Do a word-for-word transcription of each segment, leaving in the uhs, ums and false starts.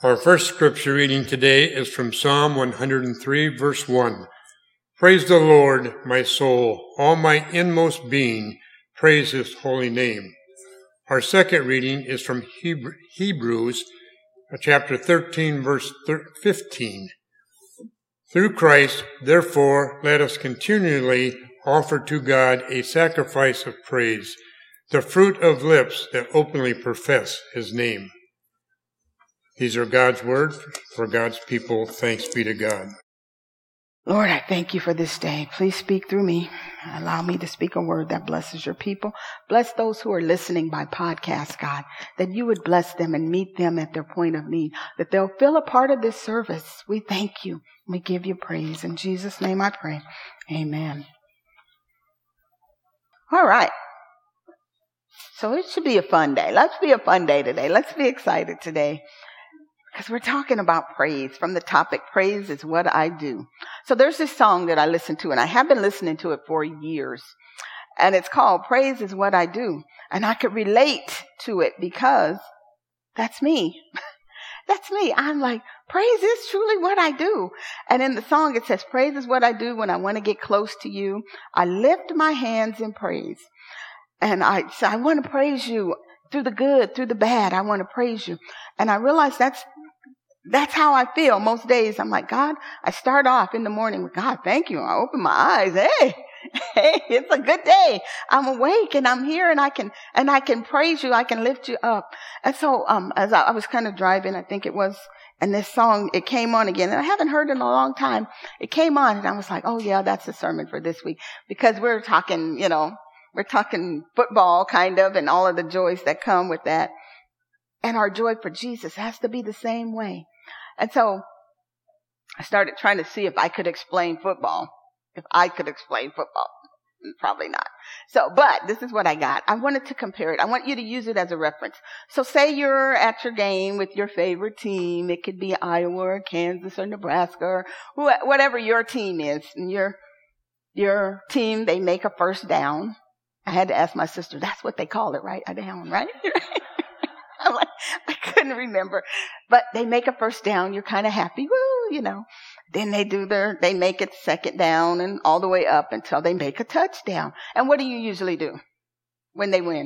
Our first scripture reading today is from Psalm one hundred three, verse one. Praise the Lord, my soul, all my inmost being, praise his holy name. Our second reading is from Hebrews, chapter thirteen, verse fifteen. Through Christ, therefore, let us continually offer to God a sacrifice of praise, the fruit of lips that openly profess his name. These are God's word for God's people. Thanks be to God. Lord, I thank you for this day. Please speak through me. Allow me to speak a word that blesses your people. Bless those who are listening by podcast, God, that you would bless them and meet them at their point of need, that they'll feel a part of this service. We thank you. We give you praise. In Jesus' name I pray. Amen. All right. So it should be a fun day. Let's be a fun day today. Let's be excited today. Because we're talking about praise from the topic, praise is what I do. So there's this song that I listen to, and I have been listening to it for years. And it's called Praise is What I Do. And I could relate to it because that's me. That's me. I'm like, praise is truly what I do. And in the song it says, praise is what I do when I want to get close to you. I lift my hands in praise. And I, so I want to praise you through the good, through the bad. I want to praise you. And I realize that's That's how I feel most days. I'm like, God, I start off in the morning with, God, thank you. I open my eyes. Hey, hey, it's a good day. I'm awake and I'm here and I can, and I can praise you. I can lift you up. And so, um, as I, I was kind of driving, I think it was, and this song, it came on again, and I haven't heard it in a long time. It came on and I was like, oh yeah, that's the sermon for this week, because we're talking, you know, we're talking football kind of, and all of the joys that come with that. And our joy for Jesus has to be the same way. And so I started trying to see if I could explain football. If I could explain football. Probably not. So, but this is what I got. I wanted to compare it. I want you to use it as a reference. So say you're at your game with your favorite team. It could be Iowa or Kansas or Nebraska or whatever your team is. And your, your team, they make a first down. I had to ask my sister, that's what they call it, right? A down, right? I'm like, I couldn't remember, but they make a first down. You're kind of happy. Woo, you know, then they do their, they make it second down and all the way up until they make a touchdown. And what do you usually do when they win?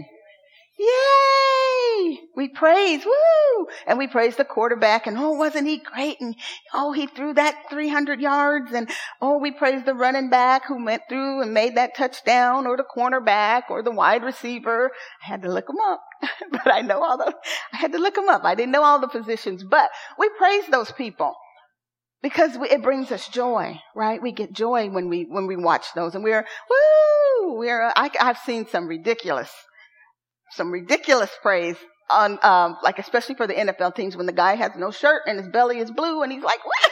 Yay! We praise, woo! And we praise the quarterback, and oh, wasn't he great? And oh, he threw that three hundred yards, and oh, we praise the running back who went through and made that touchdown, or the cornerback, or the wide receiver. I had to look them up, but I know all the, I had to look them up. I didn't know all the positions, but we praise those people because we, it brings us joy, right? We get joy when we, when we watch those, and we're, woo! We're, I, I've seen some ridiculous Some ridiculous praise on, um, like especially for the N F L teams when the guy has no shirt and his belly is blue and he's like, what?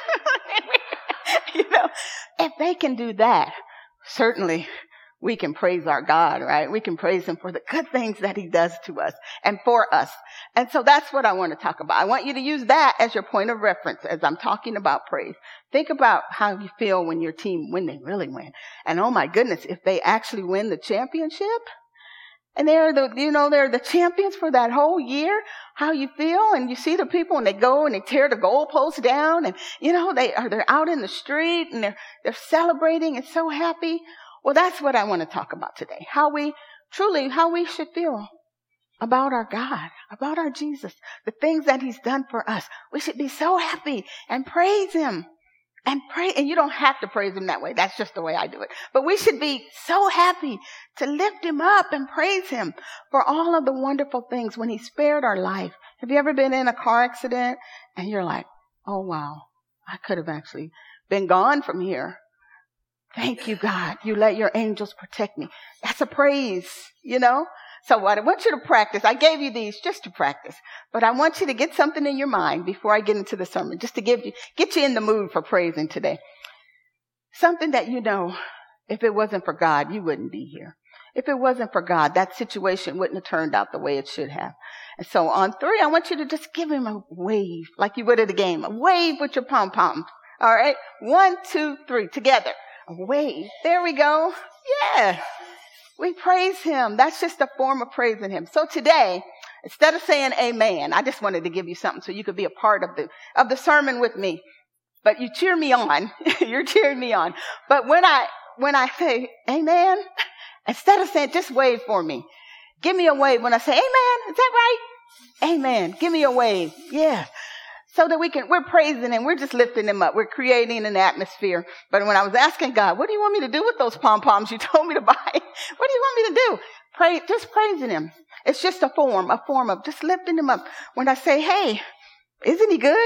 You know, if they can do that, certainly we can praise our God, right? We can praise him for the good things that he does to us and for us. And so that's what I want to talk about. I want you to use that as your point of reference as I'm talking about praise. Think about how you feel when your team, when they really win. And oh my goodness, if they actually win the championship, and they're the, you know, they're the champions for that whole year, how you feel. And you see the people and they go and they tear the goalposts down and, you know, they are, they're out in the street and they're, they're celebrating and so happy. Well, that's what I want to talk about today. How we truly, how we should feel about our God, about our Jesus, the things that he's done for us. We should be so happy and praise him. And pray, and you don't have to praise him that way. That's just the way I do it. But we should be so happy to lift him up and praise him for all of the wonderful things when he spared our life. Have you ever been in a car accident and you're like, oh wow, I could have actually been gone from here. Thank you, God. You let your angels protect me. That's a praise, you know? So what I want you to practice, I gave you these just to practice, but I want you to get something in your mind before I get into the sermon, just to give you, get you in the mood for praising today. Something that you know, if it wasn't for God, you wouldn't be here. If it wasn't for God, that situation wouldn't have turned out the way it should have. And so on three, I want you to just give him a wave, like you would at a game, a wave with your pom-poms. All right. One, two, three, together. A wave. There we go. Yeah. We praise him. That's just a form of praising him. So today, Instead of saying amen, I just wanted to give you something so you could be a part of the, of the sermon with me. But you cheer me on. You're cheering me on. But when I, when I say amen, instead of saying just wave for me, give me a wave when I say amen. Is that right? Amen. Give me a wave. Yeah. So that we can, we're praising him. We're just lifting him up. We're creating an atmosphere. But when I was asking God, what do you want me to do with those pom-poms you told me to buy? What do you want me to do? Pray, just praising him. It's just a form, a form of just lifting him up. When I say, hey, isn't he good?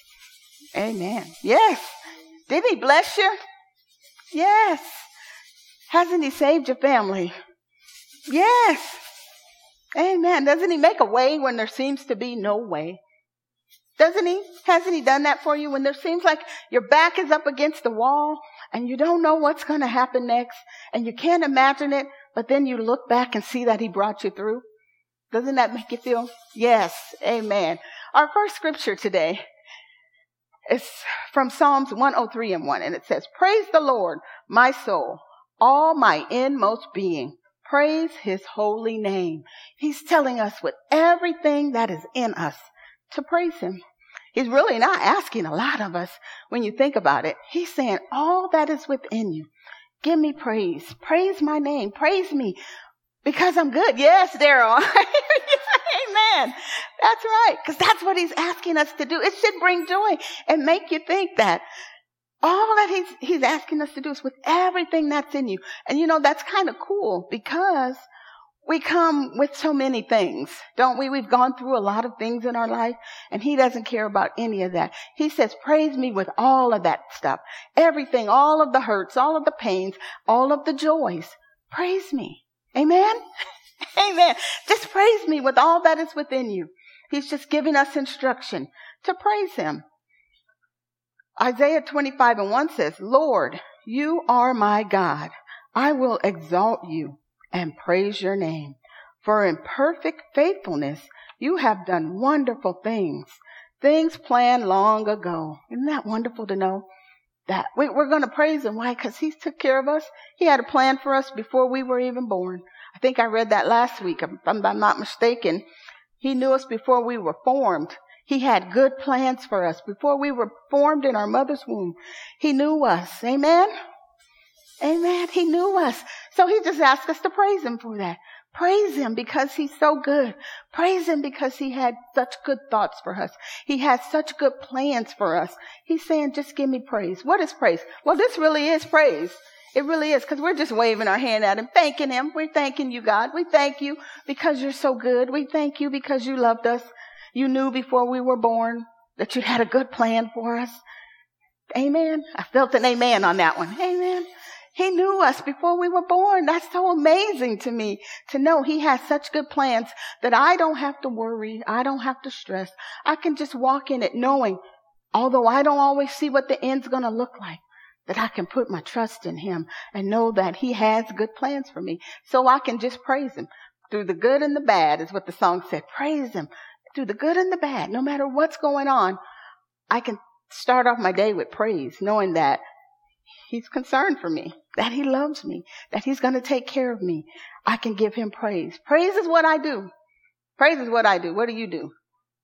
Amen. Yes. Didn't he bless you? Yes. Hasn't he saved your family? Yes. Amen. Doesn't he make a way when there seems to be no way? Doesn't he? Hasn't he done that for you when there seems like your back is up against the wall and you don't know what's going to happen next and you can't imagine it, but then you look back and see that he brought you through? Doesn't that make you feel? Yes. Amen. Our first scripture today is from Psalms one oh three and one, and it says, praise the Lord, my soul, all my inmost being. Praise his holy name. He's telling us with everything that is in us to praise him. He's really not asking a lot of us when you think about it. He's saying all that is within you. Give me praise. Praise my name. Praise me because I'm good. Yes, Daryl. Amen. That's right. Because that's what he's asking us to do. It should bring joy and make you think that all that he's, he's asking us to do is with everything that's in you. And you know, that's kind of cool because we come with so many things, don't we? We've gone through a lot of things in our life, and he doesn't care about any of that. He says, praise me with all of that stuff. Everything, all of the hurts, all of the pains, all of the joys. Praise me. Amen? Amen. Just praise me with all that is within you. He's just giving us instruction to praise him. Isaiah twenty-five and one says, Lord, you are my God. I will exalt you and praise your name. For in perfect faithfulness, you have done wonderful things, things planned long ago. Isn't that wonderful to know that we, we're going to praise him? Why? Because he took care of us. He had a plan for us before we were even born. I think I read that last week, if I'm not mistaken. He knew us before we were formed. He had good plans for us before we were formed in our mother's womb. He knew us. Amen? Amen. He knew us. So he just asked us to praise him for that. Praise him because he's so good. Praise him because he had such good thoughts for us. He has such good plans for us. He's saying, just give me praise. What is praise? Well, this really is praise. It really is, because we're just waving our hand at him, thanking him. We're thanking you, God. We thank you because you're so good. We thank you because you loved us. You knew before we were born that you had a good plan for us. Amen. I felt an amen on that one. Amen. He knew us before we were born. That's so amazing to me to know he has such good plans that I don't have to worry. I don't have to stress. I can just walk in it knowing, although I don't always see what the end's going to look like, that I can put my trust in him and know that he has good plans for me. So I can just praise him through the good and the bad is what the song said. Praise him through the good and the bad. No matter what's going on, I can start off my day with praise, knowing that he's concerned for me, that he loves me, that he's going to take care of me. I can give him praise. Praise is what I do. Praise is what I do. What do you do?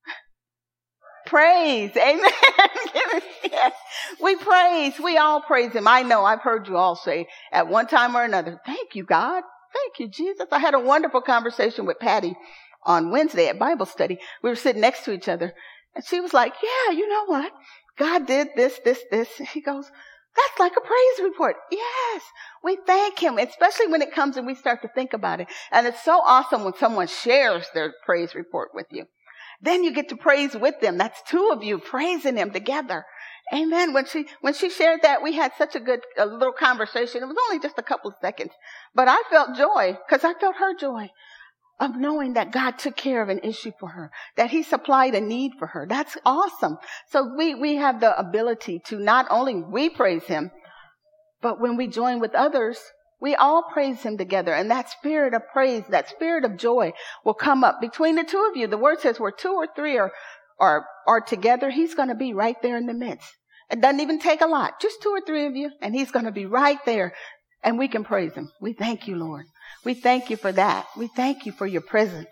Praise. Amen. Yes. We praise. We all praise him. I know I've heard you all say at one time or another, thank you, God. Thank you, Jesus. I had a wonderful conversation with Patty on Wednesday at Bible study. We were sitting next to each other, and she was like, yeah, you know what? God did this, this, this. And he goes, that's like a praise report. Yes, we thank him, especially when it comes and we start to think about it. And it's so awesome when someone shares their praise report with you. Then you get to praise with them. That's two of you praising him together. Amen. When she, when she shared that, we had such a good, a little conversation. It was only just a couple of seconds, but I felt joy because I felt her joy of knowing that God took care of an issue for her, that he supplied a need for her. That's awesome. So we, we have the ability to not only we praise him, but when we join with others, we all praise him together. And that spirit of praise, that spirit of joy will come up between the two of you. The word says where two or three are, are, are together, he's going to be right there in the midst. It doesn't even take a lot, just two or three of you, and he's going to be right there. And we can praise him. We thank you, Lord. We thank you for that. We thank you for your presence.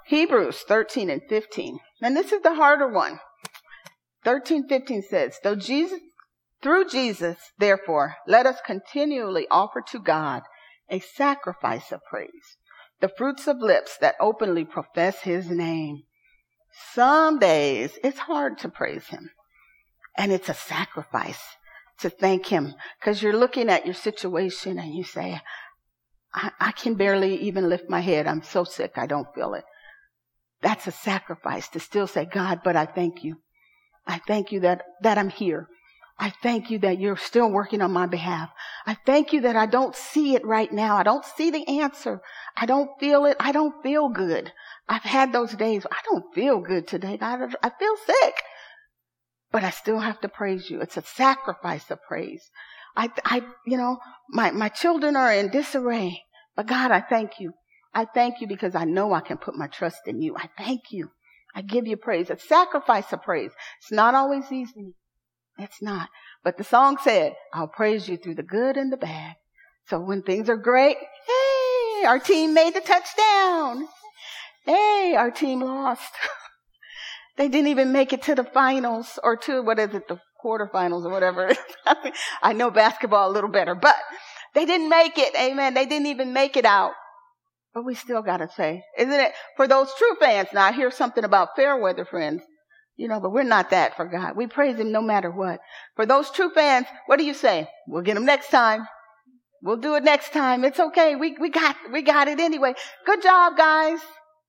Hebrews thirteen and fifteen. And this is the harder one. thirteen fifteen says, Though Jesus, through Jesus, therefore, let us continually offer to God a sacrifice of praise, the fruits of lips that openly profess his name. Some days it's hard to praise him. And it's a sacrifice to thank him, because you're looking at your situation and you say, I, I can barely even lift my head. I'm so sick. I don't feel it. That's a sacrifice to still say, God, but I thank you. I thank you that, that I'm here. I thank you that you're still working on my behalf. I thank you that I don't see it right now. I don't see the answer. I don't feel it. I don't feel good. I've had those days. I don't feel good today. God, I feel sick. But I still have to praise you. It's a sacrifice of praise. I, I, you know, my, my children are in disarray. But God, I thank you. I thank you because I know I can put my trust in you. I thank you. I give you praise. A sacrifice of praise. It's not always easy. It's not. But the song said, I'll praise you through the good and the bad. So when things are great, hey, our team made the touchdown. Hey, our team lost. They didn't even make it to the finals or to, what is it, the quarterfinals or whatever. I know basketball a little better, but they didn't make it. Amen. They didn't even make it out. But we still got to say, isn't it? For those true fans, now I hear something about fair weather friends, you know, but we're not that for God. We praise him no matter what. For those true fans, what do you say? We'll get them next time. We'll do it next time. It's okay. We, we got, we got it anyway. Good job, guys.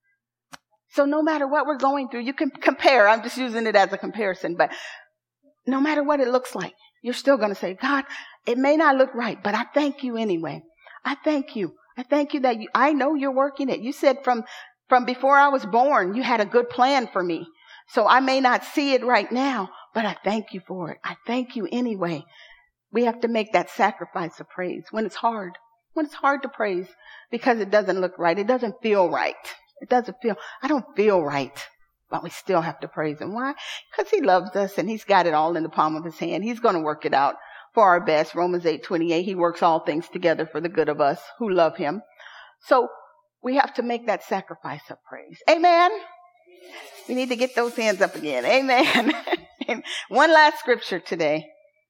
So no matter what we're going through, you can compare. I'm just using it as a comparison, but no matter what it looks like, you're still going to say, God, it may not look right, but I thank you anyway. I thank you. I thank you that you, I know you're working it. You said from, from before I was born, you had a good plan for me. So I may not see it right now, but I thank you for it. I thank you anyway. We have to make that sacrifice of praise when it's hard, when it's hard to praise because it doesn't look right. It doesn't feel right. It doesn't feel, I don't feel right, but we still have to praise him. Why? Because he loves us and he's got it all in the palm of his hand. He's going to work it out for our best. Romans eight twenty-eight, he works all things together for the good of us who love him. So we have to make that sacrifice of praise. Amen. We need to get those hands up again. Amen. One last scripture today.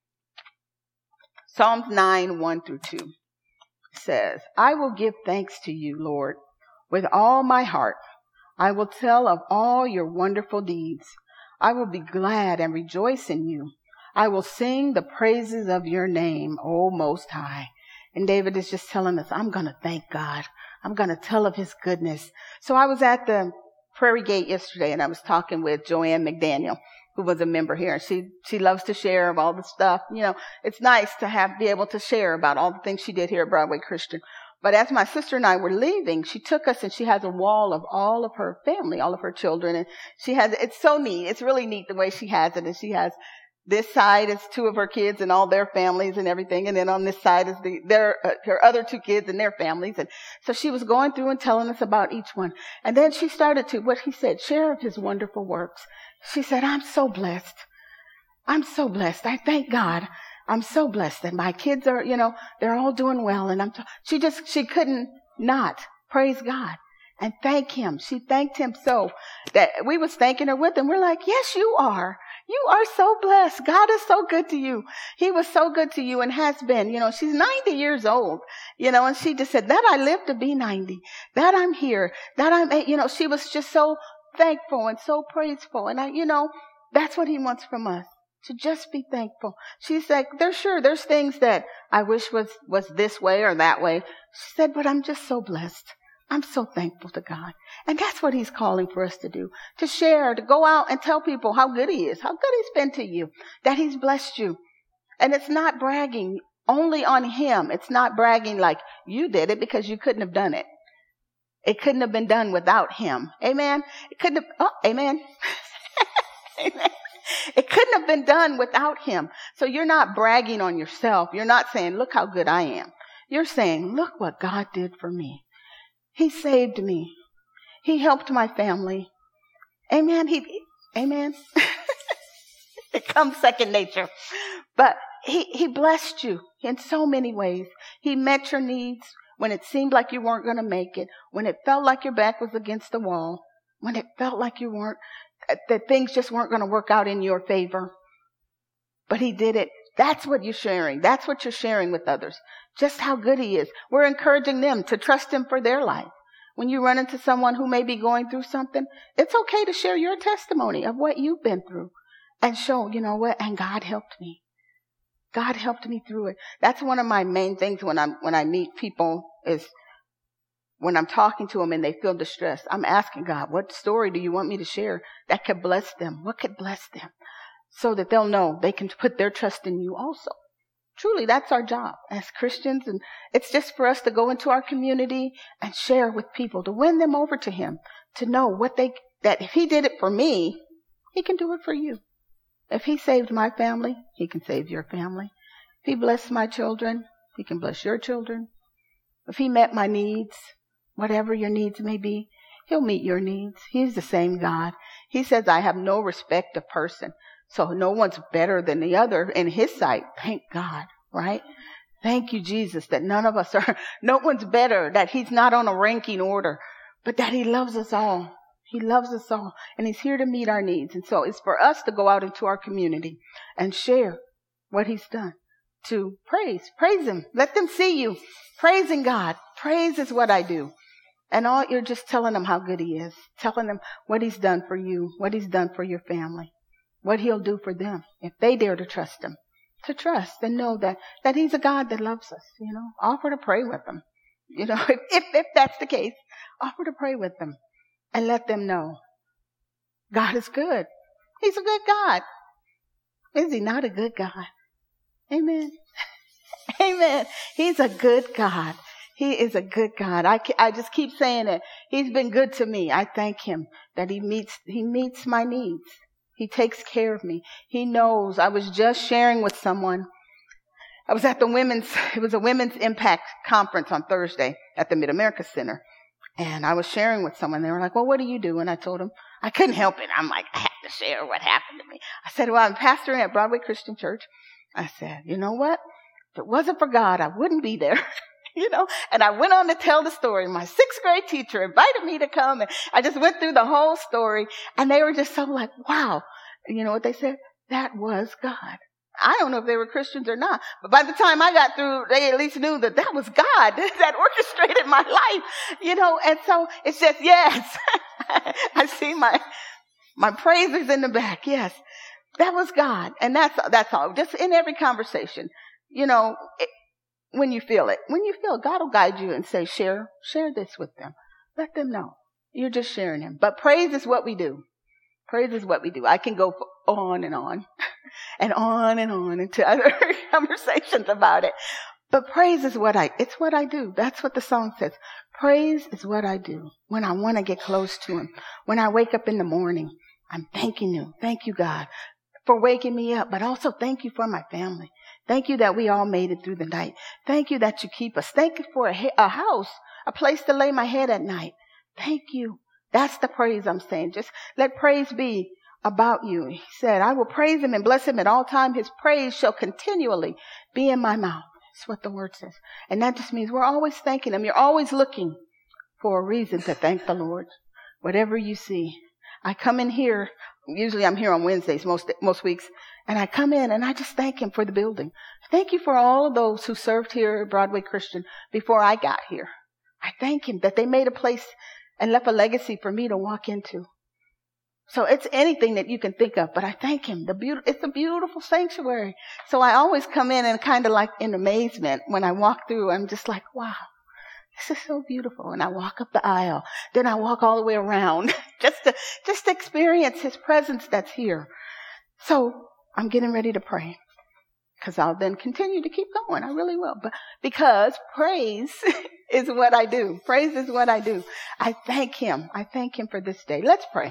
Psalms nine, one through two says, I will give thanks to you, Lord, with all my heart. I will tell of all your wonderful deeds. I will be glad and rejoice in you. I will sing the praises of your name, O Most High. And David is just telling us, I'm going to thank God. I'm going to tell of his goodness. So I was at the Prairie Gate yesterday and I was talking with Joanne McDaniel, who was a member here. And she, she loves to share of all the stuff. You know, it's nice to have, be able to share about all the things she did here at Broadway Christian. But as my sister and I were leaving, she took us and she has a wall of all of her family, all of her children. And she has, it's so neat. It's really neat the way she has it. And she has this side is two of her kids and all their families and everything. And then on this side is the, their, uh, her other two kids and their families. And so she was going through and telling us about each one. And then she started to, what he said, share of his wonderful works. She said, I'm so blessed. I'm so blessed. I thank God. I'm so blessed that my kids are, you know, they're all doing well. And I'm, t- she just, she couldn't not praise God and thank him. She thanked him so that we was thanking her with him. We're like, yes, you are. You are so blessed. God is so good to you. He was so good to you and has been, you know, she's ninety years old, you know, and she just said that I live to be ninety, that I'm here, that I'm, you know, she was just so thankful and so praiseful. And I, you know, that's what he wants from us. To just be thankful. She's like, there's sure, there's things that I wish was, was this way or that way. She said, but I'm just so blessed. I'm so thankful to God. And that's what he's calling for us to do. To share, to go out and tell people how good he is, how good he's been to you, that he's blessed you. And it's not bragging only on him. It's not bragging like you did it because you couldn't have done it. It couldn't have been done without him. Amen. It couldn't have, oh, amen. Amen. It couldn't have been done without him. So you're not bragging on yourself. You're not saying, look how good I am. You're saying, look what God did for me. He saved me. He helped my family. Amen. He, amen. It comes second nature. But he, he blessed you in so many ways. He met your needs when it seemed like you weren't going to make it, when it felt like your back was against the wall. when it felt like you weren't, that things just weren't going to work out in your favor. But he did it. That's what you're sharing. That's what you're sharing with others. Just how good he is. We're encouraging them to trust him for their life. When you run into someone who may be going through something, it's okay to share your testimony of what you've been through and show, you know what, and God helped me. God helped me through it. That's one of my main things when I'm, when I meet people is when I'm talking to them and they feel distressed, I'm asking God, what story do you want me to share that could bless them? What could bless them? So that they'll know they can put their trust in you also. Truly, that's our job as Christians. And it's just for us to go into our community and share with people, to win them over to him, to know what they, that if he did it for me, he can do it for you. If he saved my family, he can save your family. If he blessed my children, he can bless your children. If he met my needs, whatever your needs may be, he'll meet your needs. He's the same God. He says, I have no respect of person. So no one's better than the other in his sight. Thank God, right? Thank you, Jesus, that none of us are, no one's better, that he's not on a ranking order, but that he loves us all. He loves us all, and he's here to meet our needs. And so it's for us to go out into our community and share what he's done, to praise, praise him. Let them see you praising God. Praise is what I do. And all you're just telling them how good he is, telling them what he's done for you, what he's done for your family, what he'll do for them if they dare to trust him, to trust and know that, that he's a God that loves us, you know, offer to pray with them. You know, if, if, if that's the case, offer to pray with them and let them know God is good. He's a good God. Is he not a good God? Amen. Amen. He's a good God. He is a good God. I, I just keep saying it. He's been good to me. I thank him that he meets, he meets my needs. He takes care of me. He knows. I was just sharing with someone. I was at the women's, it was a women's impact conference on Thursday at the Mid-America Center. And I was sharing with someone. They were like, well, what do you do? And I told them, I couldn't help it. I'm like, I have to share what happened to me. I said, well, I'm pastoring at Broadway Christian Church. I said, you know what? If it wasn't for God, I wouldn't be there. You know, and I went on to tell the story. My sixth grade teacher invited me to come, and I just went through the whole story, and they were just so like, wow. And you know what they said? That was God. I don't know if they were Christians or not, but by the time I got through, they at least knew that that was God that orchestrated my life, you know, and so it's just, yes, I see my, my praisers in the back. Yes, that was God. And that's, that's all. Just in every conversation, you know, it, when you feel it, when you feel it, God will guide you and say, share, share this with them. Let them know you're just sharing him. But praise is what we do. Praise is what we do. I can go on and on and on and on into other conversations about it. But praise is what I, it's what I do. That's what the song says. Praise is what I do when I want to get close to him. When I wake up in the morning, I'm thanking you. Thank you, God, for waking me up, but also thank you for my family. Thank you that we all made it through the night. Thank you that you keep us. Thank you for a, a house, a place to lay my head at night. Thank you. That's the praise I'm saying. Just let praise be about you. He said, I will praise him and bless him at all times. His praise shall continually be in my mouth. That's what the word says. And that just means we're always thanking him. You're always looking for a reason to thank the Lord. Whatever you see. I come in here. Usually I'm here on Wednesdays, most, most weeks. And I come in and I just thank him for the building. Thank you for all of those who served here at Broadway Christian before I got here. I thank him that they made a place and left a legacy for me to walk into. So it's anything that you can think of, but I thank him. The beautiful, it's a beautiful sanctuary. So I always come in and kind of like in amazement when I walk through. I'm just like, wow, this is so beautiful. And I walk up the aisle. Then I walk all the way around just to, just to experience his presence that's here. So I'm getting ready to pray because I'll then continue to keep going. I really will. But because praise is what I do. Praise is what I do. I thank him. I thank him for this day. Let's pray.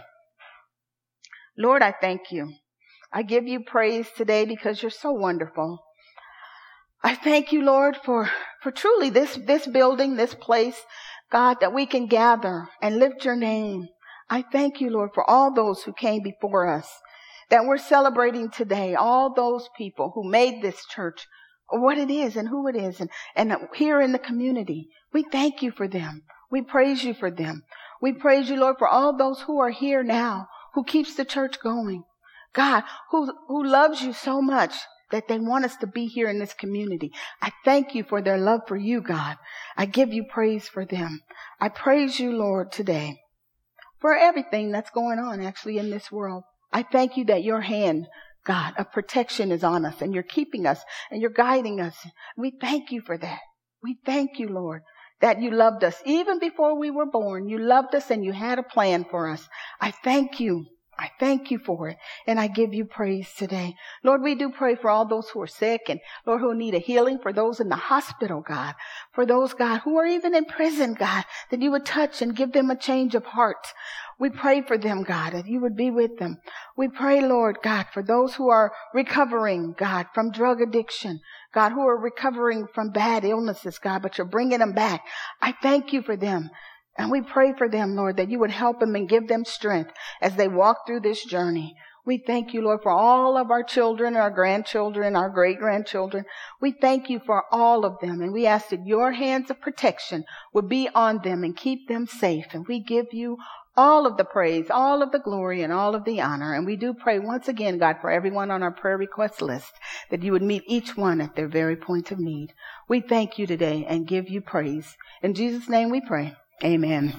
Lord, I thank you. I give you praise today because you're so wonderful. I thank you, Lord, for, for truly this, this building, this place, God, that we can gather and lift your name. I thank you, Lord, for all those who came before us, that we're celebrating today, all those people who made this church what it is and who it is, and, and here in the community. We thank you for them. We praise you for them. We praise you, Lord, for all those who are here now, who keeps the church going. God, who, who loves you so much that they want us to be here in this community. I thank you for their love for you, God. I give you praise for them. I praise you, Lord, today for everything that's going on actually in this world. I thank you that your hand, God, of protection is on us and you're keeping us and you're guiding us. We thank you for that. We thank you, Lord, that you loved us even before we were born. You loved us and you had a plan for us. I thank you. I thank you for it, and I give you praise today. Lord, we do pray for all those who are sick and, Lord, who need a healing, for those in the hospital, God, for those, God, who are even in prison, God, that you would touch and give them a change of heart. We pray for them, God, that you would be with them. We pray, Lord, God, for those who are recovering, God, from drug addiction, God, who are recovering from bad illnesses, God, but you're bringing them back. I thank you for them. And we pray for them, Lord, that you would help them and give them strength as they walk through this journey. We thank you, Lord, for all of our children, our grandchildren, our great-grandchildren. We thank you for all of them. And we ask that your hands of protection would be on them and keep them safe. And we give you all of the praise, all of the glory, and all of the honor. And we do pray once again, God, for everyone on our prayer request list, that you would meet each one at their very point of need. We thank you today and give you praise. In Jesus' name we pray. Amen.